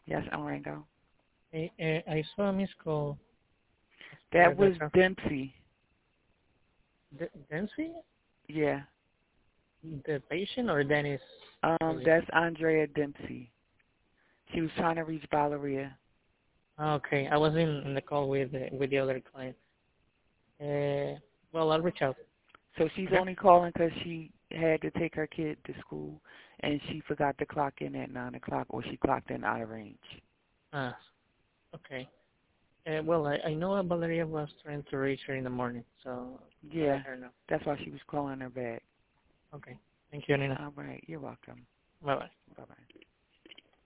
Yes, Rango. I saw a missed call for That the was Dempsey. Dempsey, Yeah. the patient, or Dennis? That's Andrea Dempsey. She was trying to reach Valeria. Okay, I was in the call with the other client. Well, I'll reach out. So she's Okay. only calling because she had to take her kid to school, and she forgot to clock in at 9 o'clock, or she clocked in out of range. Ah, okay. Well, I know Valeria was trying to reach her in the morning, so I'll Yeah, let her know. that's why she was calling her back. Okay. Thank you, Nina. All right, you're welcome. Bye-bye. Bye-bye.